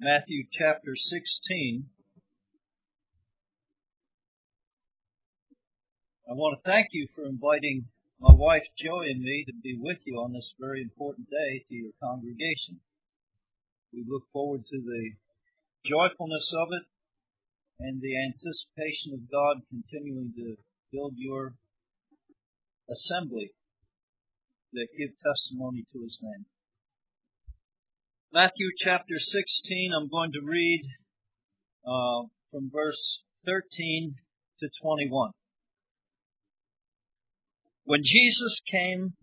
Matthew chapter 16. I want to thank you for inviting my wife Joey and me to be with you on this very important day to your congregation. We look forward to the joyfulness of it and the anticipation of God continuing to build your assembly that give testimony to His name. Matthew chapter 16, I'm going to read from verse 13 to 21. When Jesus came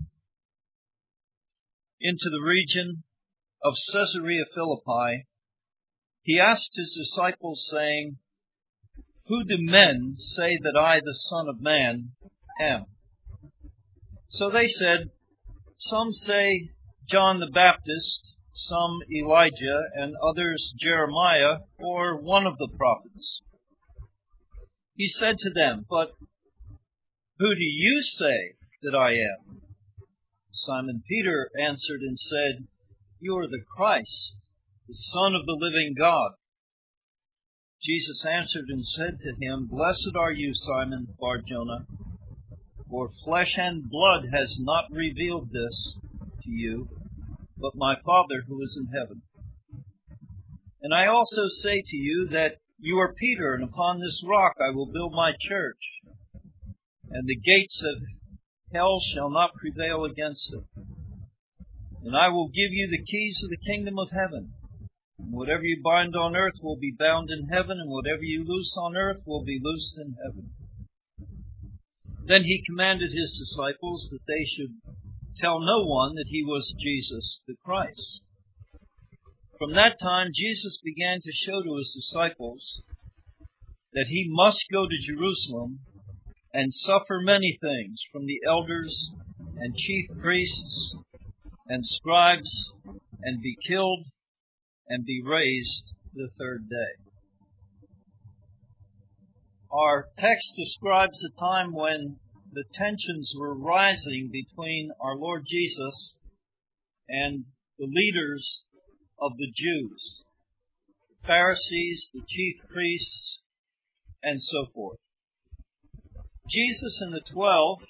into the region of Caesarea Philippi, He asked His disciples, saying, "Who do men say that I, the Son of Man, am?" So they said, "Some say John the Baptist, some Elijah, and others Jeremiah, or one of the prophets." He said to them, "But who do you say that I am?" Simon Peter answered and said, "You are the Christ, the Son of the living God." Jesus answered and said to him, "Blessed are you, Simon Bar-Jonah, for flesh and blood has not revealed this to you, but my Father who is in heaven. And I also say to you that you are Peter, and upon this rock I will build my church, and the gates of hell shall not prevail against it. And I will give you the keys of the kingdom of heaven. And whatever you bind on earth will be bound in heaven, and whatever you loose on earth will be loosed in heaven." Then He commanded His disciples that they should tell no one that He was Jesus the Christ. From that time, Jesus began to show to His disciples that He must go to Jerusalem and suffer many things from the elders and chief priests and scribes, and be killed and be raised the third day. Our text describes a time when the tensions were rising between our Lord Jesus and the leaders of the Jews, the Pharisees, the chief priests, and so forth. Jesus and the 12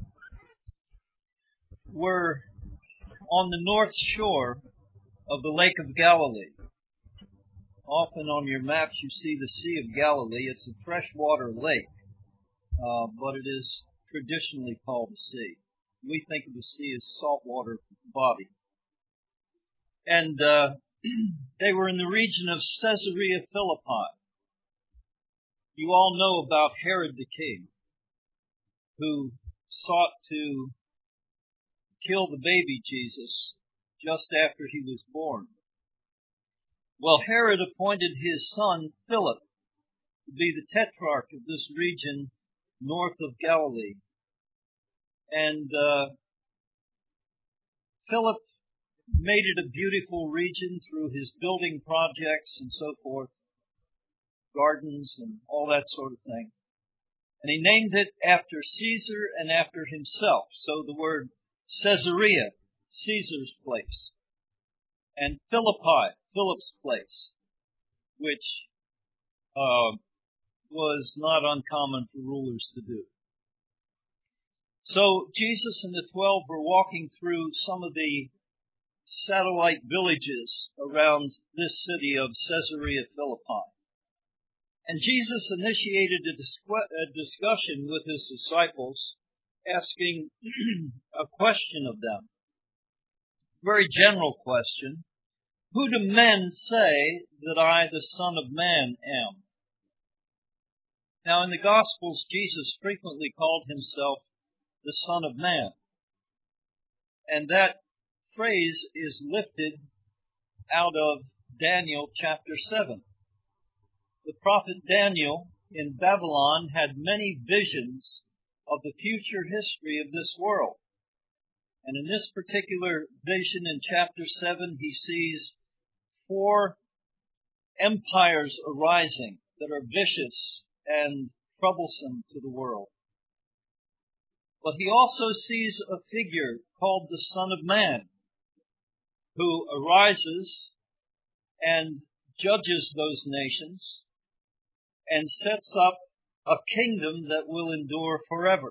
were on the north shore of the Lake of Galilee. Often on your maps you see the Sea of Galilee. It's a freshwater lake, but it is traditionally called a sea. We think of the sea as saltwater body. And they were in the region of Caesarea Philippi. You all know about Herod the king, who sought to kill the baby Jesus just after he was born. Well, Herod appointed his son Philip to be the tetrarch of this region north of Galilee. And Philip made it a beautiful region through his building projects and so forth, gardens and all that sort of thing. And he named it after Caesar and after himself. So the word Caesarea, Caesar's place, and Philippi, Philip's place, which was not uncommon for rulers to do. So Jesus and the 12 were walking through some of the satellite villages around this city of Caesarea Philippi. And Jesus initiated a discussion with His disciples, asking a question of them. Very general question. Who do men say that I, the Son of Man, am? Now, in the Gospels, Jesus frequently called Himself the Son of Man. And that phrase is lifted out of Daniel chapter 7. The prophet Daniel in Babylon had many visions of the future history of this world. And in this particular vision in chapter 7, he sees 4 empires arising that are vicious and troublesome to the world. But he also sees a figure called the Son of Man, who arises and judges those nations and sets up a kingdom that will endure forever.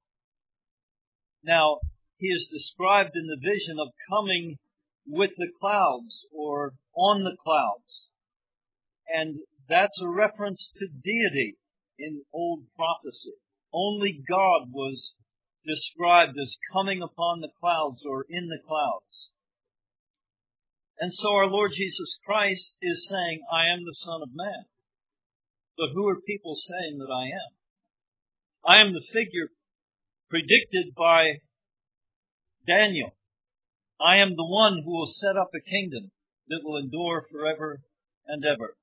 Now, he is described in the vision of coming with the clouds or on the clouds. And that's a reference to deity in old prophecy. Only God was described as coming upon the clouds or in the clouds. And so our Lord Jesus Christ is saying, I am the Son of Man. But who are people saying that I am? I am the figure predicted by Daniel. I am the one who will set up a kingdom that will endure forever and ever.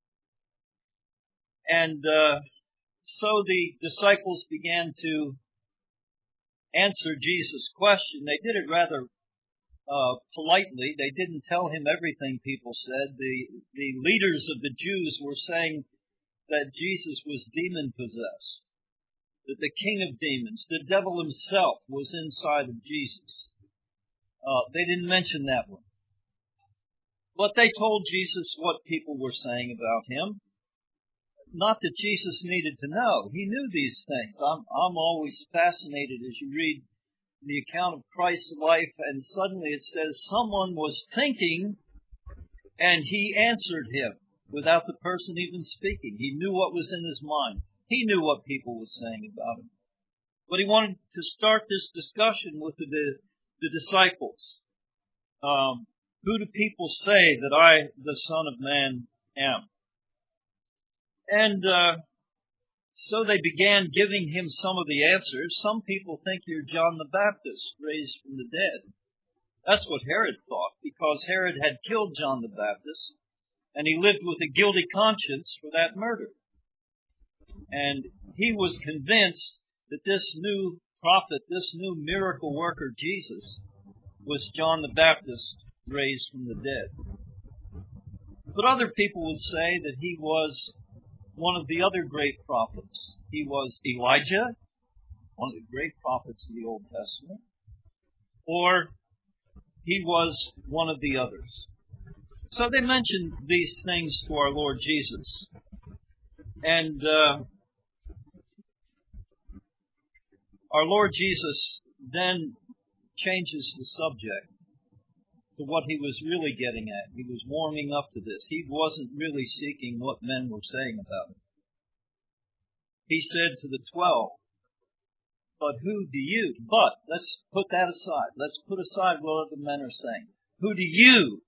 And so the disciples began to answer Jesus' question. They did it rather politely. They didn't tell him everything people said. The leaders of the Jews were saying that Jesus was demon-possessed, that the king of demons, the devil himself, was inside of Jesus. They didn't mention that one. But they told Jesus what people were saying about him. Not that Jesus needed to know. He knew these things. I'm always fascinated as you read the account of Christ's life, and suddenly it says someone was thinking and he answered him without the person even speaking. He knew what was in his mind. He knew what people were saying about him. But he wanted to start this discussion with the disciples. Who do people say that I, the Son of Man, am? And so they began giving him some of the answers. Some people think you're John the Baptist, raised from the dead. That's what Herod thought, because Herod had killed John the Baptist, and he lived with a guilty conscience for that murder. And he was convinced that this new prophet, this new miracle worker, Jesus, was John the Baptist raised from the dead. But other people would say that he was one of the other great prophets. He was Elijah, one of the great prophets of the Old Testament, or he was one of the others. So they mentioned these things to our Lord Jesus. And our Lord Jesus then changes the subject to what he was really getting at. He was warming up to this. He wasn't really seeking what men were saying about it. He said to the 12, but let's put that aside. Let's put aside what other men are saying. Who do you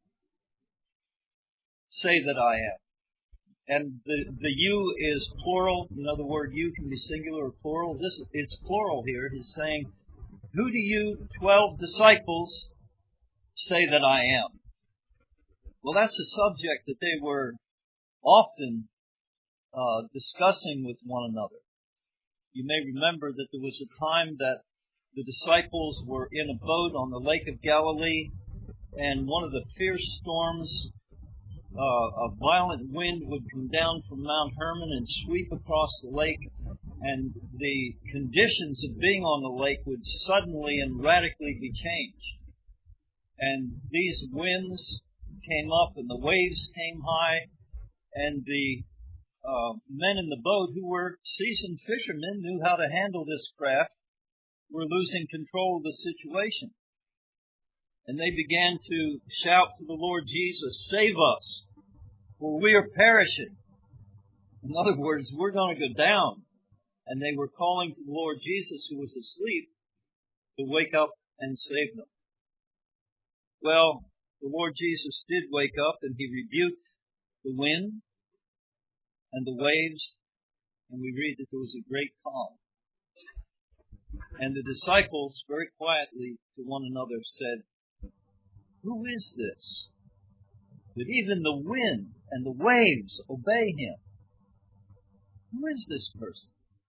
say that I am? And the you is plural. Another word, you can be singular or plural. It's plural here. He's saying, who do you, 12 disciples, say that I am? Well, that's a subject that they were often discussing with one another. You may remember that there was a time that the disciples were in a boat on the Lake of Galilee, and one of the fierce storms, a violent wind would come down from Mount Hermon and sweep across the lake, and the conditions of being on the lake would suddenly and radically be changed. And these winds came up and the waves came high, and the men in the boat, who were seasoned fishermen, knew how to handle this craft, were losing control of the situation. And they began to shout to the Lord Jesus, save us, for we are perishing. In other words, we're going to go down. And they were calling to the Lord Jesus, who was asleep, to wake up and save them. Well, the Lord Jesus did wake up, and he rebuked the wind and the waves, and we read that there was a great calm. And the disciples, very quietly to one another, said, who is this, that even the wind and the waves obey him? Who is this person?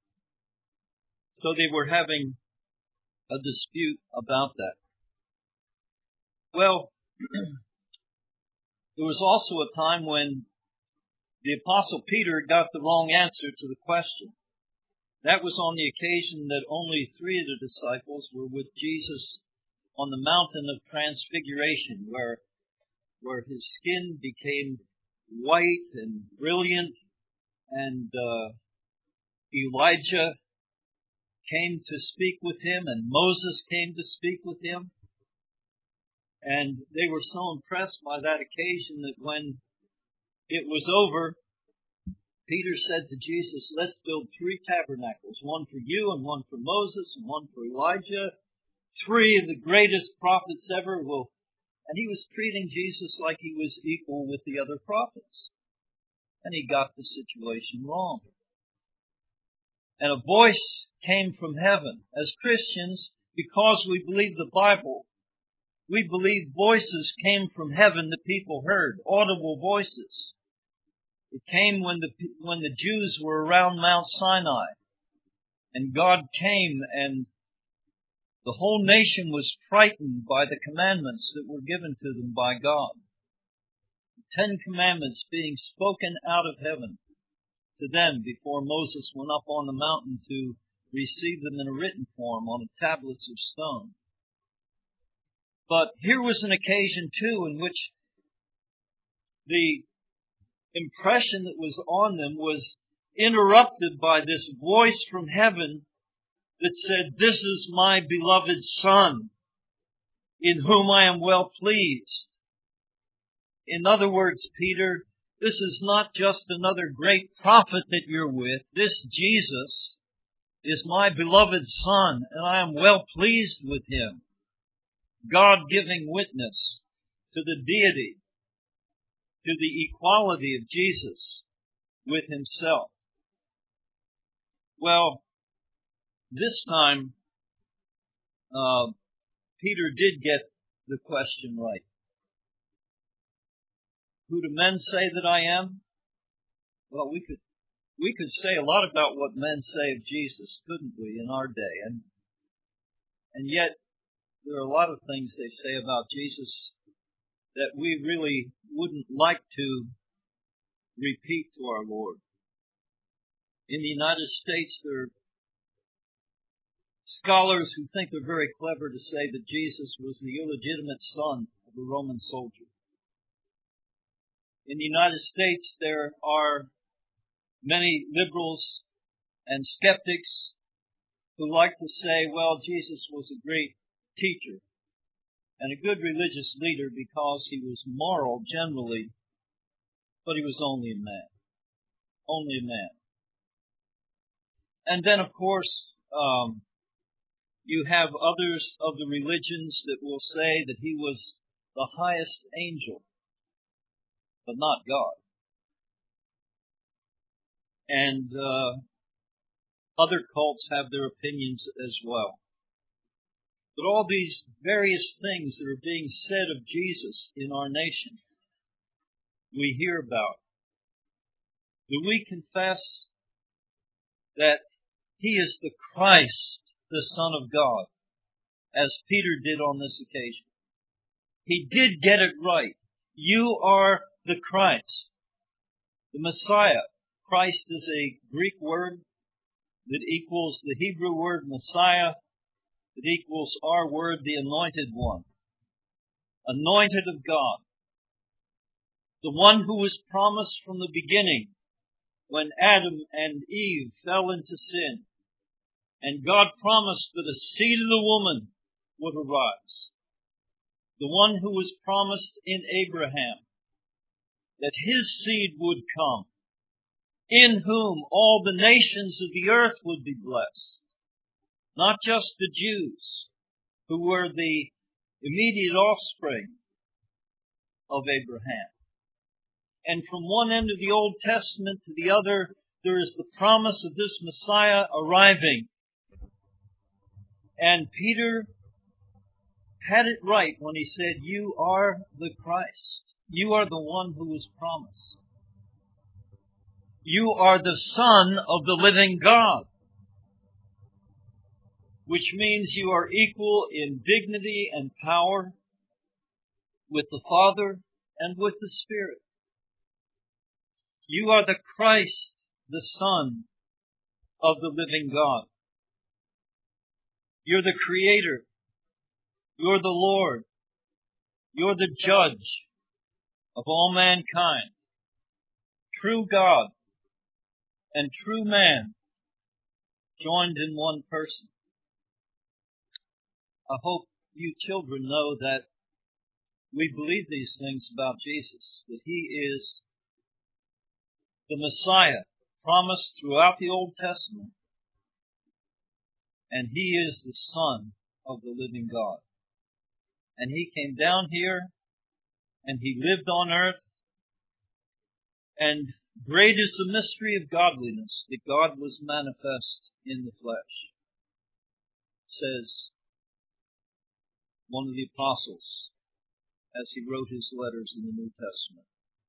So they were having a dispute about that. Well, there was also a time when the Apostle Peter got the wrong answer to the question. That was on the occasion that only 3 of the disciples were with Jesus on the mountain of transfiguration, where his skin became white and brilliant, and Elijah came to speak with him, and Moses came to speak with him. And they were so impressed by that occasion that when it was over, Peter said to Jesus, let's build 3 tabernacles, one for you and one for Moses and one for Elijah. 3 of the greatest prophets ever will. And he was treating Jesus like he was equal with the other prophets. And he got the situation wrong. And a voice came from heaven. As Christians, because we believe the Bible, we believe voices came from heaven that people heard, audible voices. It came when the Jews were around Mount Sinai, and God came, and the whole nation was frightened by the commandments that were given to them by God. The 10 commandments being spoken out of heaven to them before Moses went up on the mountain to receive them in a written form on tablets of stone. But here was an occasion, too, in which the impression that was on them was interrupted by this voice from heaven that said, this is my beloved Son, in whom I am well pleased. In other words, Peter, this is not just another great prophet that you're with. This Jesus is my beloved Son, and I am well pleased with him. God giving witness to the deity, to the equality of Jesus with himself. Well, this time, Peter did get the question right. Who do men say that I am? Well, we could say a lot about what men say of Jesus, couldn't we, in our day? And yet, there are a lot of things they say about Jesus that we really wouldn't like to repeat to our Lord. In the United States, there are scholars who think they're very clever to say that Jesus was the illegitimate son of a Roman soldier. In the United States, there are many liberals and skeptics who like to say, well, Jesus was a great teacher and a good religious leader because he was moral generally, but he was only a man. Only a man. And then, of course, you have others of the religions that will say that he was the highest angel, but not God. And other cults have their opinions as well. But all these various things that are being said of Jesus in our nation, we hear about. Do we confess that he is the Christ, the Son of God, as Peter did on this occasion? He did get it right. You are the Christ, the Messiah. Christ is a Greek word that equals the Hebrew word Messiah, that equals our word, the Anointed One. Anointed of God. The one who was promised from the beginning when Adam and Eve fell into sin. And God promised that a seed of the woman would arise. The one who was promised in Abraham, that his seed would come, in whom all the nations of the earth would be blessed. Not just the Jews, who were the immediate offspring of Abraham. And from one end of the Old Testament to the other, there is the promise of this Messiah arriving. And Peter had it right when he said, you are the Christ. You are the one who was promised. You are the Son of the living God. Which means you are equal in dignity and power with the Father and with the Spirit. You are the Christ, the Son of the living God. You're the Creator. You're the Lord. You're the Judge of all mankind. true God and true man joined in one person. I hope you children know that we believe these things about Jesus, that He is the Messiah promised throughout the Old Testament, and He is the Son of the living God. And He came down here, and He lived on earth, and great is the mystery of godliness, that God was manifest in the flesh, says one of the apostles as he wrote his letters in the New Testament.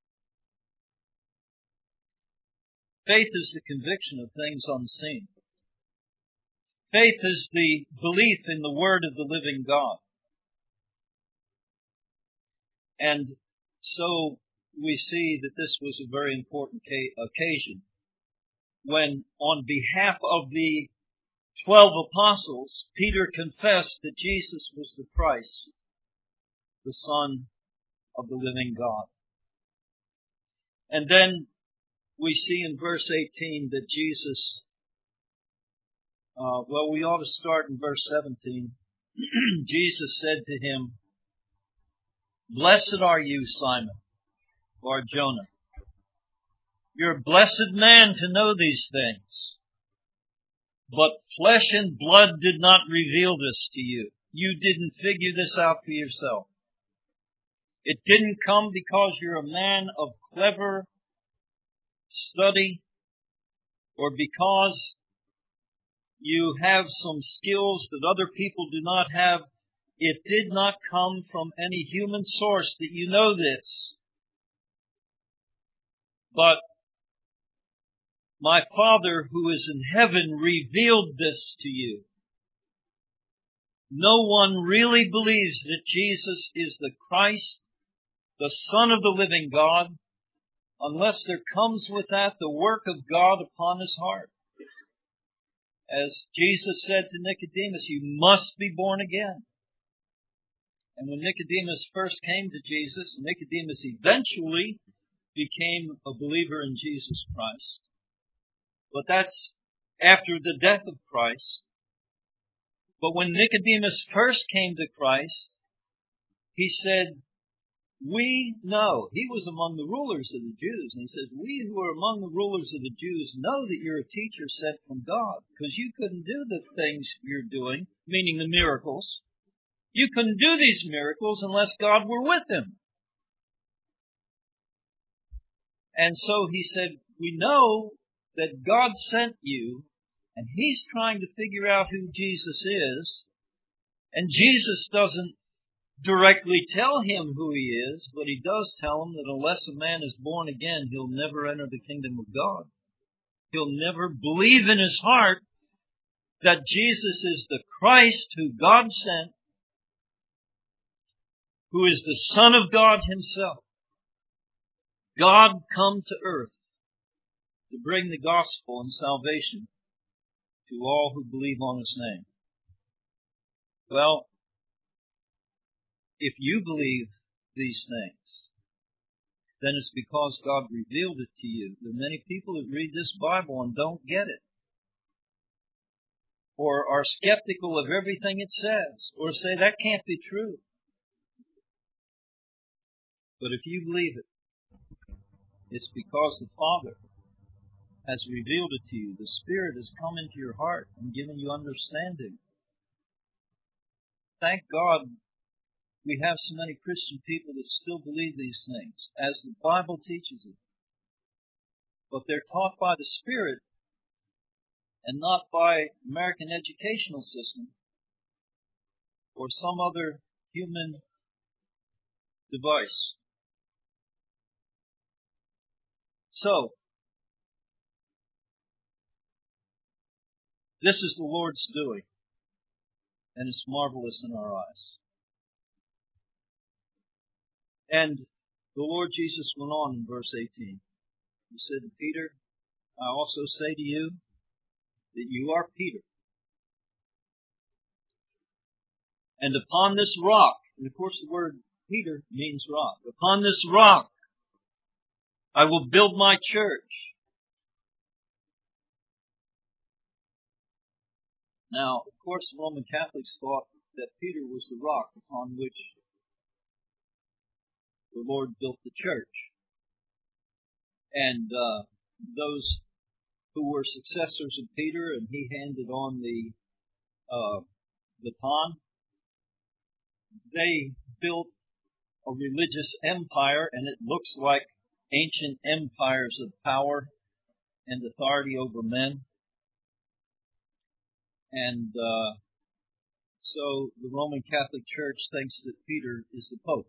Faith is the conviction of things unseen. Faith is the belief in the Word of the living God. And so we see that this was a very important occasion when, on behalf of the 12 apostles, Peter confessed that Jesus was the Christ, the Son of the living God. And then we see in verse 18 that Jesus, we ought to start in verse 17. Jesus said to him, "Blessed are you, Simon, or Jonah. You're a blessed man to know these things. But flesh and blood did not reveal this to you. You didn't figure this out for yourself. It didn't come because you're a man of clever study or because you have some skills that other people do not have. It did not come from any human source that you know this. But my Father who is in heaven revealed this to you." No one really believes that Jesus is the Christ, the Son of the living God, unless there comes with that the work of God upon his heart. As Jesus said to Nicodemus, "You must be born again." And when Nicodemus first came to Jesus, Nicodemus eventually became a believer in Jesus Christ. But that's after the death of Christ. But when Nicodemus first came to Christ, he said, "We know," he was among the rulers of the Jews, and he says, "We who are among the rulers of the Jews know that you're a teacher sent from God, because you couldn't do the things you're doing," meaning the miracles. "You couldn't do these miracles unless God were with him." And so he said, "We know that God sent you, and he's trying to figure out who Jesus is, and Jesus doesn't directly tell him who he is, but he does tell him that unless a man is born again, he'll never enter the kingdom of God. He'll never believe in his heart that Jesus is the Christ who God sent, who is the Son of God himself. God come to earth to bring the gospel and salvation to all who believe on his name." Well, if you believe these things, then it's because God revealed it to you. There are many people that read this Bible and don't get it, or are skeptical of everything it says, or say that can't be true. But if you believe it, it's because the Father has revealed it to you. The Spirit has come into your heart and given you understanding. Thank God we have so many Christian people that still believe these things, as the Bible teaches it. But they're taught by the Spirit and not by American educational system or some other human device. So, this is the Lord's doing, and it's marvelous in our eyes. And the Lord Jesus went on in verse 18. He said to Peter, "I also say to you that you are Peter. And upon this rock," and of course the word Peter means rock, "upon this rock I will build my church. Now, of course, the Roman Catholics thought that Peter was the rock upon which the Lord built the church. And those who were successors of Peter, and he handed on the baton, they built a religious empire, and it looks like ancient empires of power and authority over men. And so the Roman Catholic Church thinks that Peter is the Pope.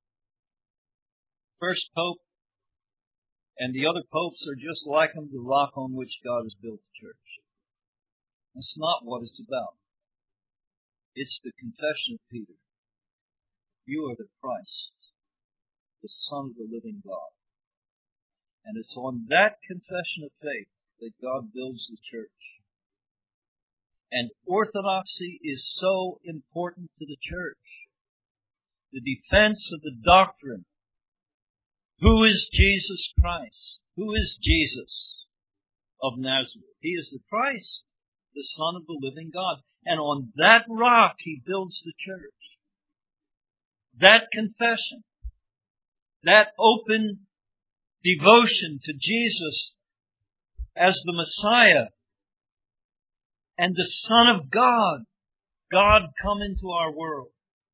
First Pope, and the other popes are just like him, the rock on which God has built the church. That's not what it's about. It's the confession of Peter. You are the Christ, the Son of the living God. And it's on that confession of faith that God builds the church. And orthodoxy is so important to the church. The defense of the doctrine. Who is Jesus Christ? Who is Jesus of Nazareth? He is the Christ, the Son of the living God. And on that rock he builds the church. That confession, that open devotion to Jesus as the Messiah and the Son of God, God come into our world.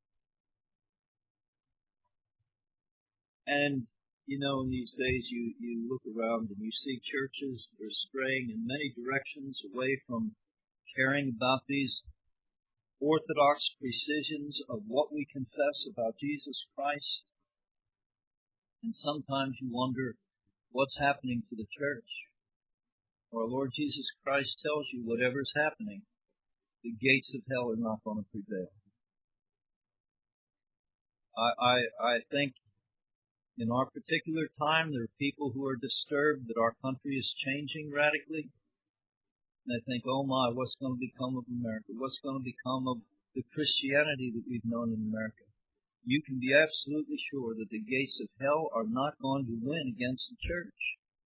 And you know, in these days you look around and you see churches that are straying in many directions away from caring about these orthodox precisions of what we confess about Jesus Christ. And sometimes you wonder what's happening to the church. Our Lord Jesus Christ tells you whatever's happening, the gates of hell are not going to prevail. I think in our particular time, there are people who are disturbed that our country is changing radically. And they think, oh my, what's going to become of America? What's going to become of the Christianity that we've known in America? You can be absolutely sure that the gates of hell are not going to win against the church.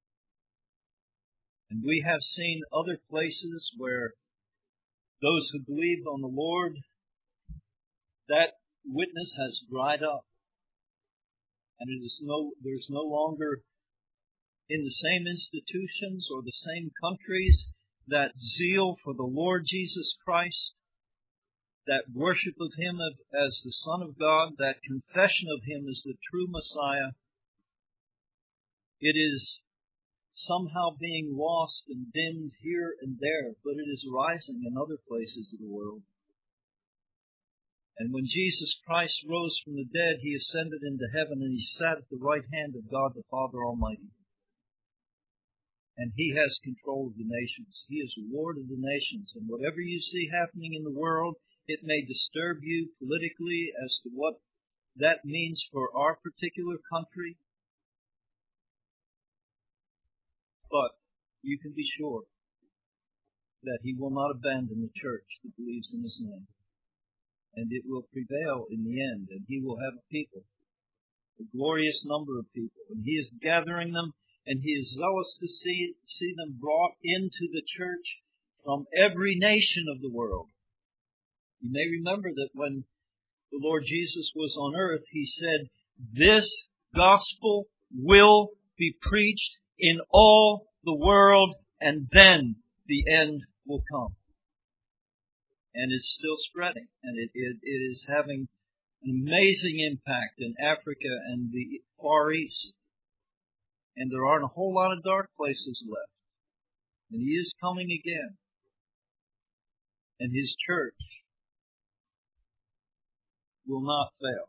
And we have seen other places where those who believed on the Lord, that witness has dried up. And there's no longer in the same institutions or the same countries that zeal for the Lord Jesus Christ, that worship of Him as the Son of God, that confession of Him as the true Messiah. It is somehow being lost and dimmed here and there, but it is rising in other places of the world. And when Jesus Christ rose from the dead, He ascended into heaven and He sat at the right hand of God the Father Almighty. And He has control of the nations. He is Lord of the nations. And whatever you see happening in the world, it may disturb you politically as to what that means for our particular country. But you can be sure that He will not abandon the church that believes in His name. And it will prevail in the end, and He will have a people, a glorious number of people, and He is gathering them, and He is zealous to see them brought into the church from every nation of the world. You may remember that when the Lord Jesus was on earth, He said, "This gospel will be preached in all the world, and then the end will come." And it's still spreading, and it is having an amazing impact in Africa and the Far East. And there aren't a whole lot of dark places left. And He is coming again. And His church will not fail.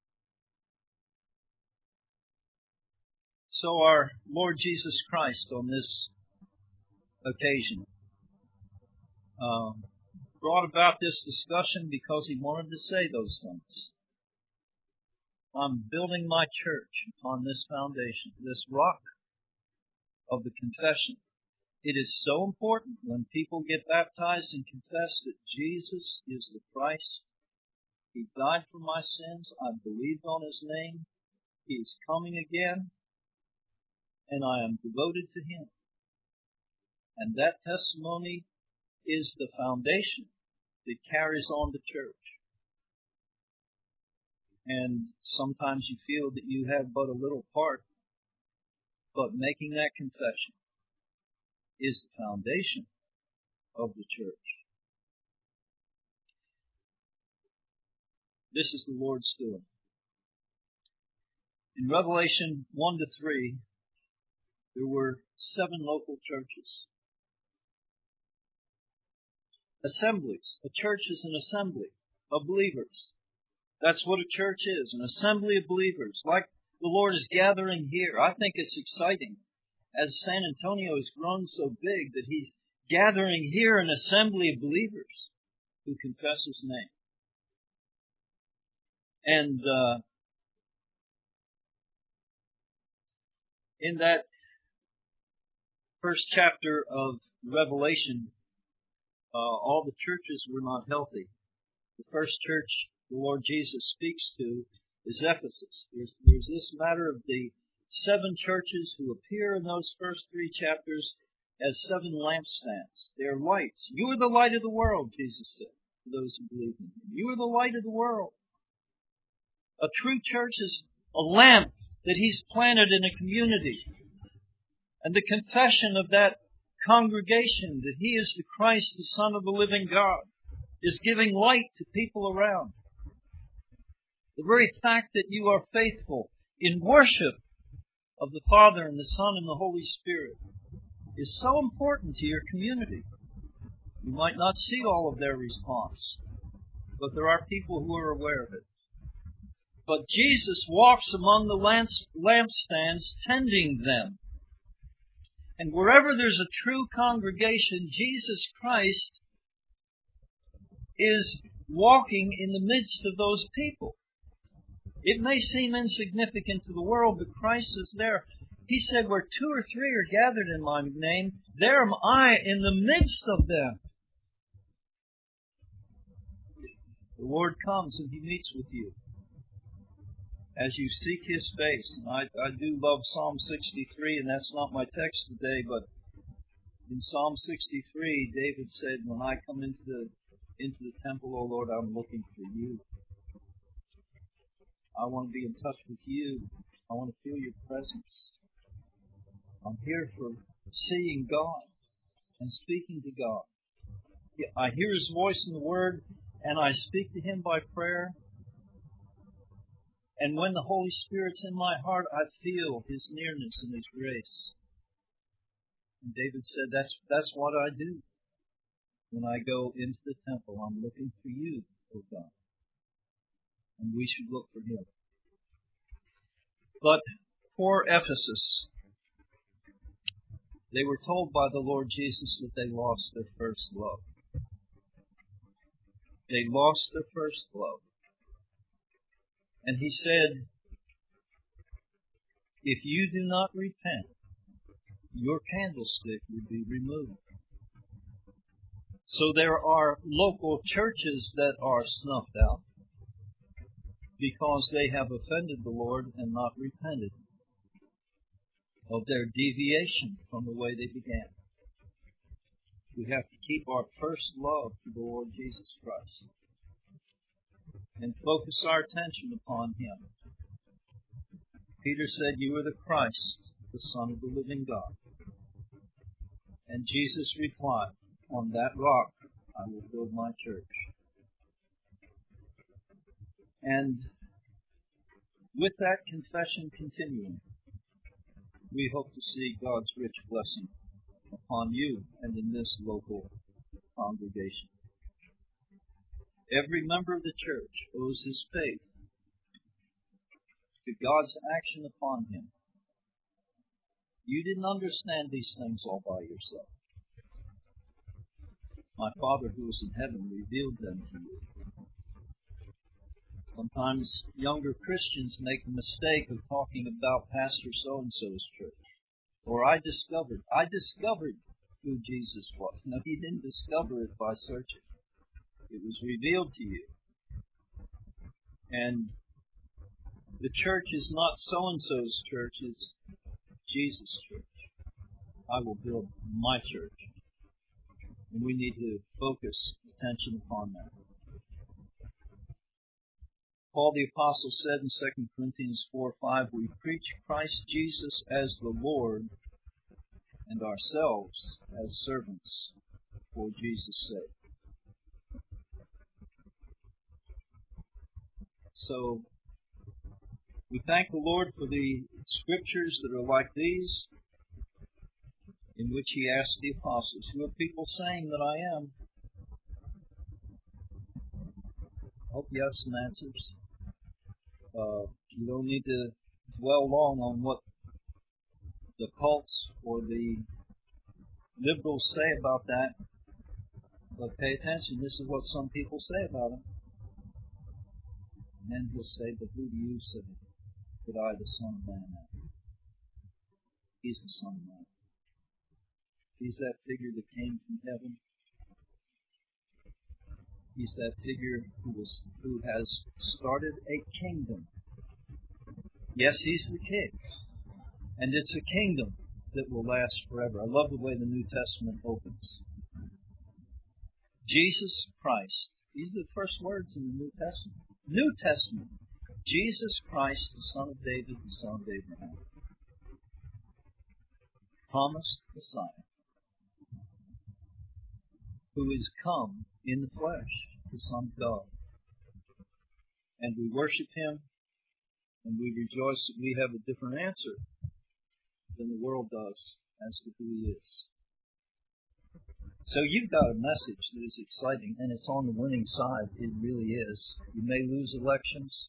So our Lord Jesus Christ on this occasion brought about this discussion because He wanted to say those things. I'm building my church upon this foundation, this rock of the confession. It is so important when people get baptized and confess that Jesus is the Christ. He died for my sins. I believed on His name. He is coming again. and I am devoted to Him. And that testimony is the foundation that carries on the church. And sometimes you feel that you have but a little part, but making that confession is the foundation of the church. This is the Lord's doing. In Revelation 1 to 3, there were 7 local churches. Assemblies. A church is an assembly of believers. That's what a church is, an assembly of believers, like the Lord is gathering here. I think it's exciting as San Antonio has grown so big that He's gathering here an assembly of believers who confess His name. And in that first chapter of Revelation, all the churches were not healthy. The first church the Lord Jesus speaks to is Ephesus. There's this matter of the 7 churches who appear in those first 3 chapters as 7 lampstands. They are lights. You are the light of the world, Jesus said to those who believe in Him. You are the light of the world. A true church is a lamp that He's planted in a community. And the confession of that congregation that He is the Christ, the Son of the living God, is giving light to people around. The very fact that you are faithful in worship of the Father and the Son and the Holy Spirit is so important to your community. You might not see all of their response, but there are people who are aware of it. But Jesus walks among the lampstands, tending them. And wherever there's a true congregation, Jesus Christ is walking in the midst of those people. It may seem insignificant to the world, but Christ is there. He said, where 2 or 3 are gathered in my name, there am I in the midst of them. The Lord comes and He meets with you as you seek His face. And I do love Psalm 63, and that's not my text today, but in Psalm 63, David said, when I come into the temple, O Lord, I'm looking for you. I want to be in touch with you. I want to feel your presence. I'm here for seeing God and speaking to God. I hear His voice in the Word, and I speak to Him by prayer. And when the Holy Spirit's in my heart, I feel His nearness and His grace. And David said, that's what I do. When I go into the temple, I'm looking for you, O God. And we should look for Him. But for Ephesus, they were told by the Lord Jesus that they lost their first love. They lost their first love. And He said, if you do not repent, your candlestick will be removed. So there are local churches that are snuffed out because they have offended the Lord and not repented of their deviation from the way they began. We have to keep our first love to the Lord Jesus Christ and focus our attention upon Him. Peter said, you are the Christ, the Son of the living God. And Jesus replied, on that rock I will build my church. And with that confession continuing, we hope to see God's rich blessing upon you and in this local congregation. Every member of the church owes his faith to God's action upon him. You didn't understand these things all by yourself. My Father who is in heaven revealed them to you. Sometimes younger Christians make the mistake of talking about Pastor so-and-so's church. Or I discovered who Jesus was. No, you didn't discover it by searching. It was revealed to you. And the church is not so-and-so's church, it's Jesus' church. I will build my church. And we need to focus attention upon that. Paul the Apostle said in 2 Corinthians 4:5, we preach Christ Jesus as the Lord and ourselves as servants for Jesus' sake. So, we thank the Lord for the scriptures that are like these, in which He asked the apostles, who are people saying that I am? I hope you have some answers. You don't need to dwell long on what the cults or the liberals say about that, but pay attention. This is what some people say about Him. And then He'll say, but who do you say that I, the Son of Man, am? He's the Son of Man. He's that figure that came from heaven. He's that figure who has started a kingdom. Yes, He's the King. And it's a kingdom that will last forever. I love the way the New Testament opens. Jesus Christ. These are the first words in the New Testament. New Testament. Jesus Christ, the Son of David, the Son of Abraham. Promised Messiah, who is come in the flesh, the Son of God. And we worship Him, and we rejoice that we have a different answer than the world does as to who He is. So you've got a message that is exciting, and it's on the winning side. It really is. You may lose elections,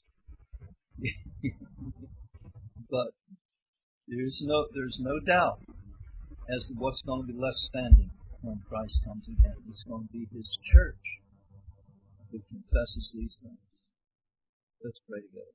but there's no doubt as to what's going to be left standing when Christ comes again. It's going to be His church that confesses these things. Let's pray together.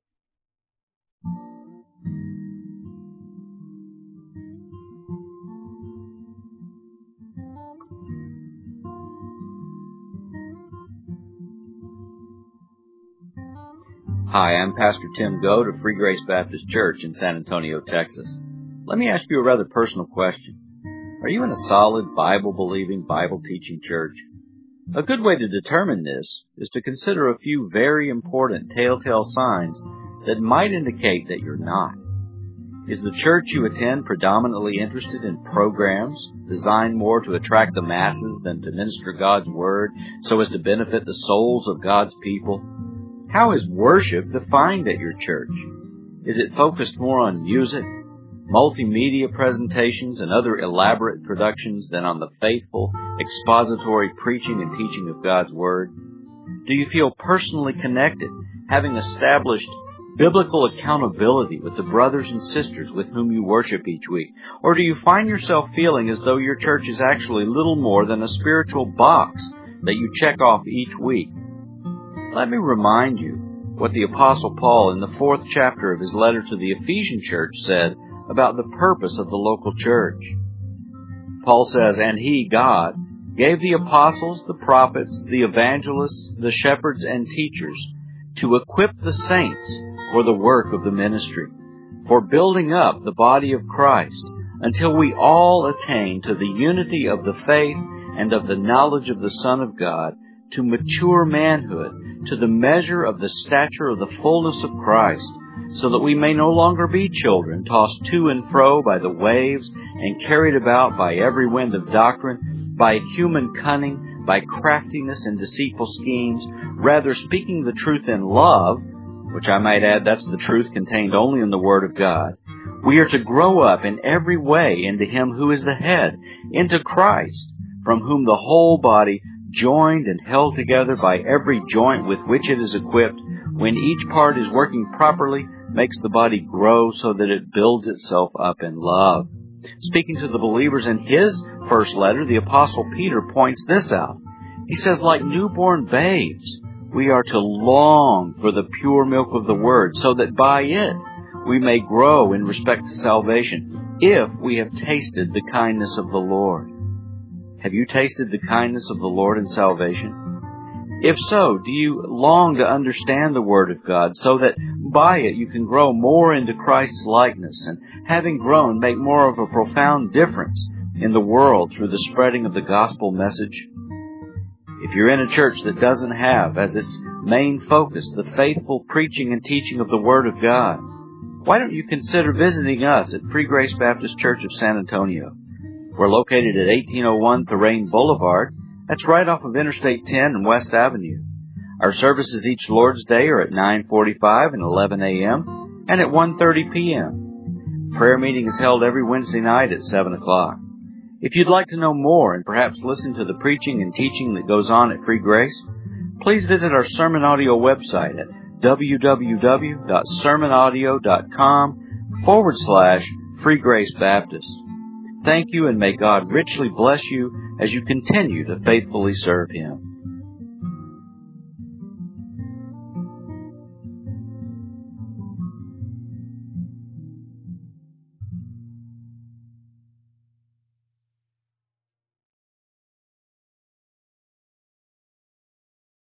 Hi, I'm Pastor Tim Goad of Free Grace Baptist Church in San Antonio, Texas. Let me ask you a rather personal question. Are you in a solid, Bible-believing, Bible-teaching church? A good way to determine this is to consider a few very important telltale signs that might indicate that you're not. Is the church you attend predominantly interested in programs designed more to attract the masses than to minister God's Word so as to benefit the souls of God's people? How is worship defined at your church? Is it focused more on music, multimedia presentations, and other elaborate productions than on the faithful, expository preaching and teaching of God's Word? Do you feel personally connected, having established biblical accountability with the brothers and sisters with whom you worship each week? Or do you find yourself feeling as though your church is actually little more than a spiritual box that you check off each week? Let me remind you what the Apostle Paul in the 4th chapter of his letter to the Ephesian church said about the purpose of the local church. Paul says, and He, God, gave the apostles, the prophets, the evangelists, the shepherds, and teachers to equip the saints for the work of the ministry, for building up the body of Christ, until we all attain to the unity of the faith and of the knowledge of the Son of God, to mature manhood, to the measure of the stature of the fullness of Christ, so that we may no longer be children, tossed to and fro by the waves and carried about by every wind of doctrine, by human cunning, by craftiness and deceitful schemes, rather speaking the truth in love, which I might add that's the truth contained only in the Word of God. We are to grow up in every way into Him who is the head, into Christ, from whom the whole body, joined and held together by every joint with which it is equipped, when each part is working properly, makes the body grow so that it builds itself up in love. Speaking to the believers in his first letter, the Apostle Peter points this out. He says, like newborn babes, we are to long for the pure milk of the Word, so that by it we may grow in respect to salvation, if we have tasted the kindness of the Lord. Have you tasted the kindness of the Lord in salvation? If so, do you long to understand the Word of God so that by it, you can grow more into Christ's likeness, and having grown, make more of a profound difference in the world through the spreading of the gospel message. If you're in a church that doesn't have as its main focus the faithful preaching and teaching of the Word of God, why don't you consider visiting us at Free Grace Baptist Church of San Antonio? We're located at 1801 Thorane Boulevard. That's right off of Interstate 10 and West Avenue. Our services each Lord's Day are at 9:45 and 11 a.m. and at 1:30 p.m. Prayer meeting is held every Wednesday night at 7 o'clock. If you'd like to know more and perhaps listen to the preaching and teaching that goes on at Free Grace, please visit our sermon audio website at www.sermonaudio.com/Free Grace Baptist. Thank you, and may God richly bless you as you continue to faithfully serve Him.